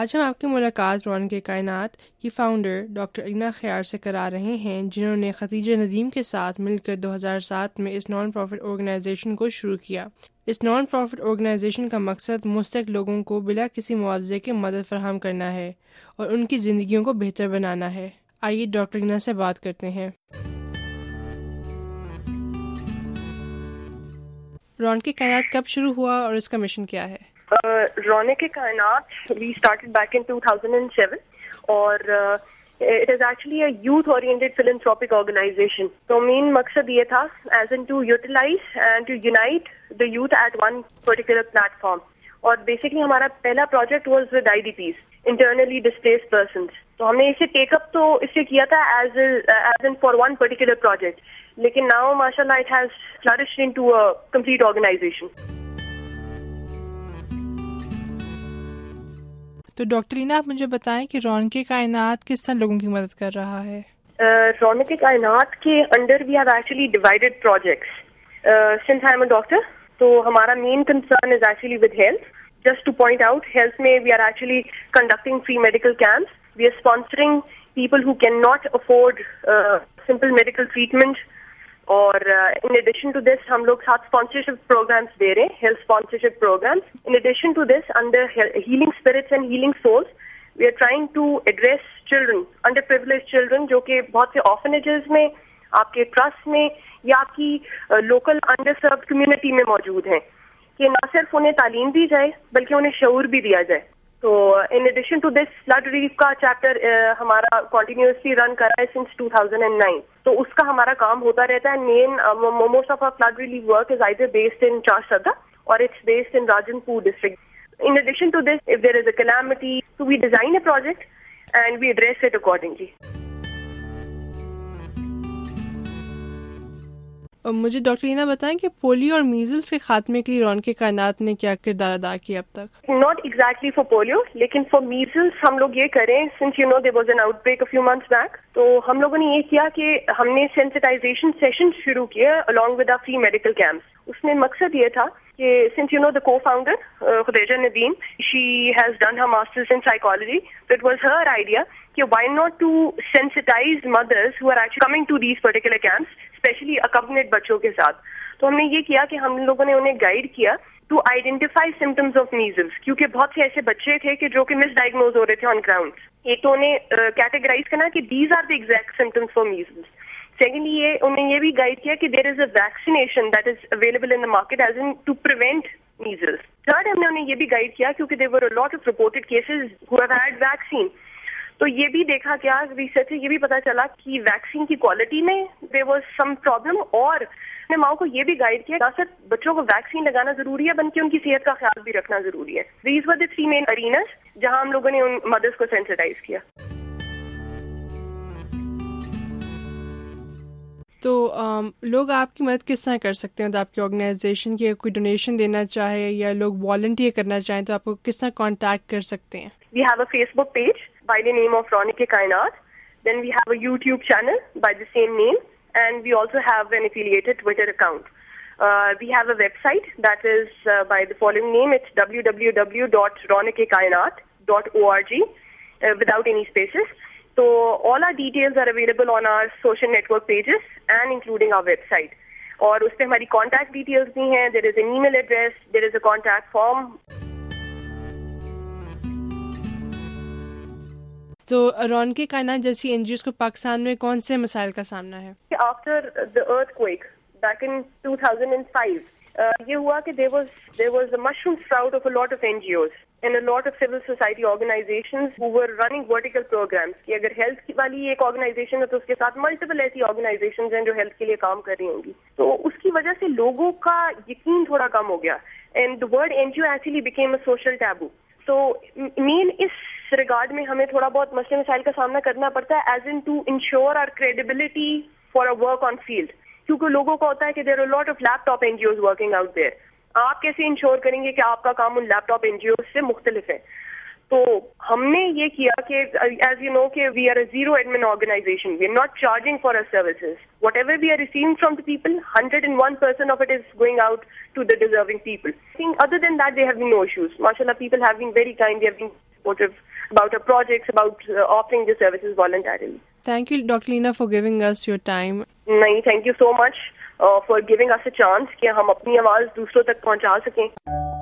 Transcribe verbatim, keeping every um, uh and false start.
آج ہم آپ کی ملاقات رونق کائنات کی فاؤنڈر ڈاکٹر الینا خیار سے کرا رہے ہیں، جنہوں نے ختیجہ ندیم کے ساتھ مل کر دو ہزار سات میں اس نان پروفٹ آرگنائزیشن کو شروع کیا۔ اس نان پروفٹ آرگنائزیشن کا مقصد مستحق لوگوں کو بلا کسی معاوضے کے مدد فراہم کرنا ہے اور ان کی زندگیوں کو بہتر بنانا ہے۔ آئیے ڈاکٹر الینا سے بات کرتے ہیں۔ رونق کائنات کب شروع ہوا اور اس کا مشن کیا ہے؟ Raunaq Kainat we started back in two thousand seven اور it is actually a youth oriented philanthropic organization. تو مین مقصد یہ تھا as in to utilize and to unite the youth at one particular platform, اور basically ہمارا پہلا project was with I D Ps, internally displaced persons. تو ہم نے اسے ٹیک اپ تو اس سے کیا تھا as as in for one particular project, لیکن ناؤ ماشاء اللہ it has flourished into a complete organization. تو ڈاکٹر الینا آپ مجھے بتائیں کہ رونق کائنات کس طرح لوگوں کی مدد کر رہا ہے؟ رونق کائنات کے under we have actually divided projects. Since I am a doctor, تو ہمارا main concern is actually with health. Just to point out, health میں we are actually conducting free medical camps, we are sponsoring people who can not afford simple medical treatment, اور in addition to دس ہم لوگ ساتھ sponsorship programmes دے رہے ہیں، health sponsorship programs. In addition to this under healing spirits and healing souls we are trying to address children, under privilege children جو کہ بہت سے آرفنیجز میں، آپ کے ٹرسٹ میں یا آپ کی لوکل انڈر سروڈ کمیونٹی میں موجود ہیں، کہ نہ صرف انہیں تعلیم دی جائے بلکہ انہیں شعور بھی دیا جائے۔ تو in addition to this flood relief کا چیپٹر ہمارا کنٹینیوسلی رن کر رہا ہے سنس ٹو تھاؤزینڈ نائن، تو اس کا ہمارا کام ہوتا رہتا ہے۔ Main most of our flood relief work is either based in Charsadda اور it's based in Rajanpur district. In addition to this, if there is a calamity, so we design a project and we address it accordingly. اور مجھے doctor الینا بتائیں کہ polio اور measles کے خاتمے کے لیے رونق کائنات نے کیا کردار ادا کیا اب تک؟ Not exactly for polio, لیکن for measles ہم لوگ یہ کریں، since you know there was an outbreak a few months back، تو ہم لوگوں نے یہ کیا کہ ہم نے sensitization sessions شروع کیے along with our free medical camps۔ اس میں مقصد یہ تھا کہ since you know the co-founder Khatija Nadeem, she has done her masters in psychology, so it was her idea کہ why not to sensitize mothers who are actually coming to these particular camps, especially accompanied بچوں کے ساتھ۔ تو ہم نے یہ کیا کہ ہم لوگوں نے انہیں گائیڈ کیا to identify symptoms of measles, کیونکہ بہت سے ایسے بچے تھے کہ جو کہ مس ڈائگنوز ہو رہے تھے آن گراؤنڈ۔ ایک تو انہیں کیٹیگرائز کرنا کہ these are the exact symptoms for measles. Secondly یہ انہیں یہ بھی گائیڈ کیا کہ there is a vaccination that is available in the market as in to prevent measles. Third ہم نے انہیں یہ بھی گائیڈ کیا کیونکہ there were a lot of reported cases who have had vaccine, تو یہ بھی دیکھا گیا ریسرچ سے، یہ بھی پتا چلا کہ ویکسین کی کوالٹی میں دیر واز سم پرابلم، اور نے ماؤں کو یہ بھی گائیڈ کیا نہ صرف بچوں کو ویکسین لگانا ضروری ہے بلکہ ان کی صحت کا خیال بھی رکھنا ضروری ہے۔ These were the three main arenas جہاں ہم لوگوں نے ان مدرس کو سینسٹائز کیا۔ تو um, لوگ آپ کی مدد کس طرح کر سکتے ہیں؟ تو آپ کی آرگنائزیشن کی کوئی ڈونیشن دینا چاہے یا لوگ والنٹیئر کرنا چاہیں تو آپ کو کس طرح کانٹیکٹ کر سکتے ہیں؟ We have a Facebook page by the name of رونق کائنات, then we have a YouTube channel by the same name, and we also have an affiliated Twitter account. Uh, we have a website that is uh, by the following name, it's w w w dot roniq kainat dot org uh, without any spaces. So all our details are available on our social network pages and including our website. اور اس پہ ہماری contact details بھی ہیں, there is an email address, there is a contact form. تو رونق کائنات جیسی N G Os کو پاکستان میں کون سے مسائل کا سامنا ہے؟ After the earthquake back in two thousand and five یہ ہوا کہ there was there was a mushroom sprout of a lot of N G Os and a lot of civil society organizations who were running vertical programs کہ اگر health والی ایک organization ہے تو اس کے ساتھ ملٹیپل ایسی آرگنائزیشنز ہیں جو ہیلتھ کے لیے کام کر رہی ہوں گی، تو اس کی وجہ سے لوگوں کا یقین تھوڑا کم ہو گیا and the word N G O actually became a social taboo. تو مین اس ریگارڈ میں ہمیں تھوڑا بہت مسئلے مسائل کا سامنا کرنا پڑتا ہے as in to ensure our credibility for our work on field, کیونکہ لوگوں کو ہوتا ہے کہ there are lot of laptop N G Os working out there, آپ کیسے انشور کریں گے کہ آپ کا کام ان laptop N G Os سے مختلف ہے؟ تو ہم نے یہ کیا کہ ایز یو نو کہ we are a zero admin organization, we are not charging for our services, whatever we are receiving from the people hundred and one percent of it is going out to the deserving people. Other than that they have been no issues, ماشاء اللہ people have been very kind, they have been supportive about our projects, about uh, offering the services voluntarily. Thank you, Doctor Leena, for giving us your time. نہیں, thank you so much uh, for giving us a chance کہ ہم اپنی آواز دوسروں تک پہنچا سکیں.